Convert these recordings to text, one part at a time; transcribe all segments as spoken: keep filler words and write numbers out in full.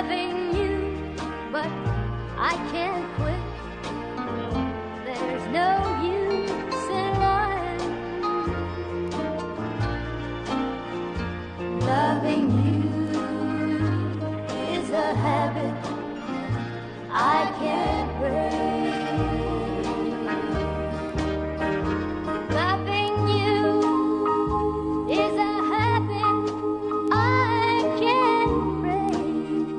loving you, but I can't quit. There's no use in lying. Loving you is a habit I can't break. Loving you is a habit I can't break.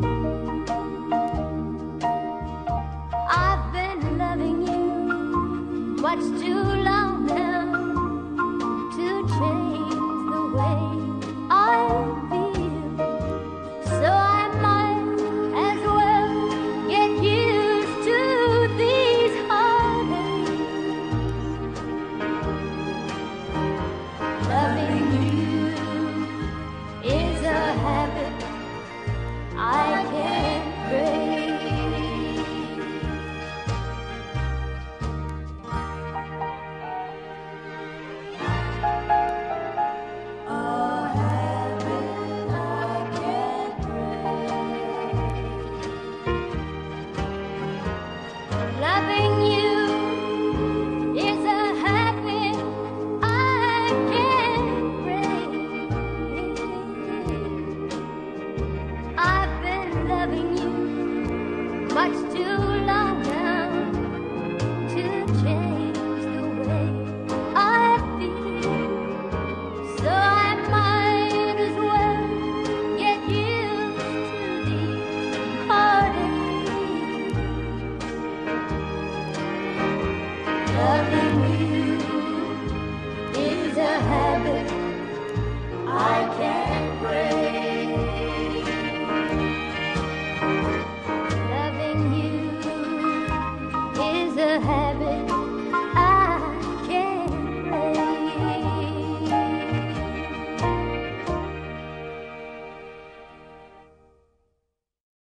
I've been loving you much too long now to change the way I feel. So I might as well get used to these heartaches. Loving you is a habit I can't break. A habit I can't break. Loving you is a habit I can't break. I've been loving you much too